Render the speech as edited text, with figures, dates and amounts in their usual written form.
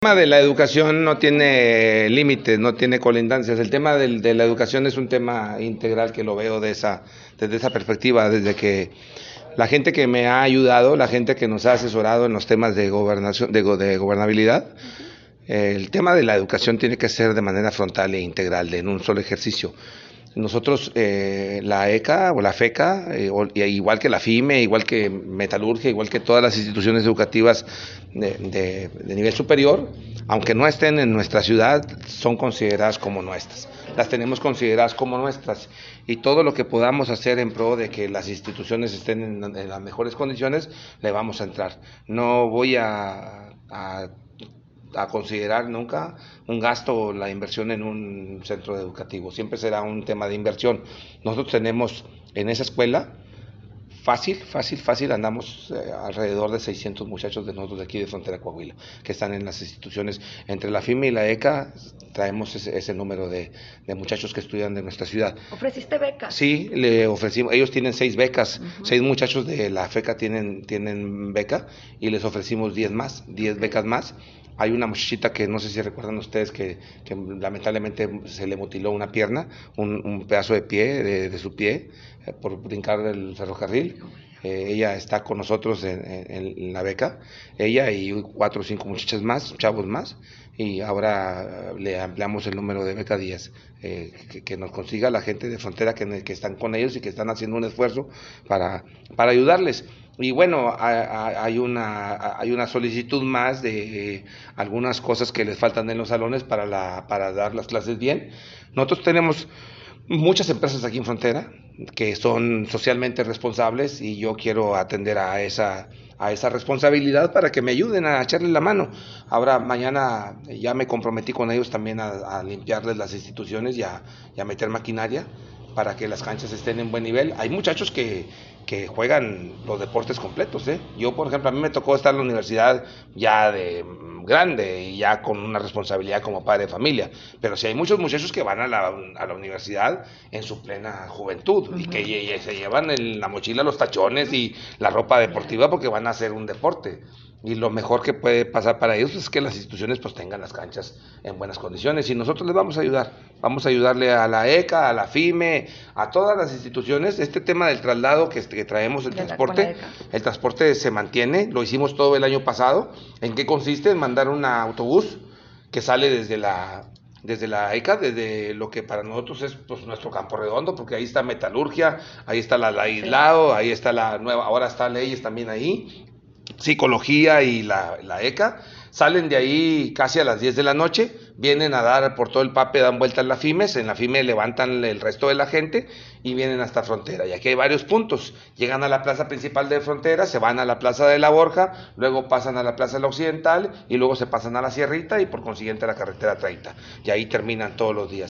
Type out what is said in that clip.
El tema de la educación no tiene límites, no tiene colindancias. El tema de la educación es un tema integral que lo veo desde esa perspectiva, desde que la gente que me ha ayudado, la gente que nos ha asesorado en los temas de gobernación, de gobernabilidad, el tema de la educación tiene que ser de manera frontal e integral, en un solo ejercicio. Nosotros, la ECA o la FECA, igual que la FIME, igual que Metalurgia, igual que todas las instituciones educativas de nivel superior, aunque no estén en nuestra ciudad, son consideradas como nuestras. Las tenemos consideradas como nuestras y todo lo que podamos hacer en pro de que las instituciones estén en las mejores condiciones, le vamos a entrar. No voy a considerar nunca un gasto o la inversión en un centro educativo, siempre será un tema de inversión. Nosotros tenemos en esa escuela, fácil, andamos alrededor de 600 muchachos de nosotros de aquí de Frontera Coahuila, que están en las instituciones, entre la FIME y la ECA, traemos ese número de muchachos que estudian de nuestra ciudad. ¿Ofreciste becas? Sí, le ofrecimos, ellos tienen 6 becas, 6 muchachos de la FECA tienen beca y les ofrecimos 10 becas más. Hay una muchachita que no sé si recuerdan ustedes que lamentablemente se le mutiló una pierna, un pedazo de pie, de su pie, por brincar el ferrocarril. Ella está con nosotros en la beca, ella y 4 o 5 muchachas más, chavos más, y ahora le ampliamos el número de becadías que nos consiga la gente de Frontera que están con ellos y que están haciendo un esfuerzo para ayudarles. Y bueno, hay una solicitud más de algunas cosas que les faltan en los salones para dar las clases bien. Nosotros tenemos muchas empresas aquí en Frontera que son socialmente responsables y yo quiero atender a esa responsabilidad para que me ayuden a echarle la mano. Ahora, mañana ya me comprometí con ellos también a limpiarles las instituciones y a meter maquinaria para que las canchas estén en buen nivel. Hay muchachos que juegan los deportes completos, ¿eh? Yo, por ejemplo, a mí me tocó estar en la universidad ya de grande y ya con una responsabilidad como padre de familia, pero sí hay muchos muchachos que van a la universidad en su plena juventud y que se llevan en la mochila los tachones y la ropa deportiva porque van a hacer un deporte. Y lo mejor que puede pasar para ellos es que las instituciones pues tengan las canchas en buenas condiciones y nosotros les vamos a ayudar. Vamos a ayudarle a la ECA, a la FIME, a todas las instituciones. Este tema del traslado que traemos, el transporte se mantiene, lo hicimos todo el año pasado. ¿En qué consiste? En mandar un autobús que sale desde la ECA, desde lo que para nosotros es pues nuestro Campo Redondo, porque ahí está Metalurgia, ahí está la Aislado, ahí está la nueva, ahora está Leyes también ahí, Psicología y la ECA, salen de ahí casi a las 10 de la noche, vienen a dar por todo el PAPE, dan vueltas en la FIME levantan el resto de la gente y vienen hasta Frontera. Y aquí hay varios puntos, llegan a la plaza principal de Frontera, se van a la plaza de la Borja, luego pasan a la plaza de la Occidental y luego se pasan a la Sierrita y por consiguiente a la carretera 30. Y ahí terminan todos los días.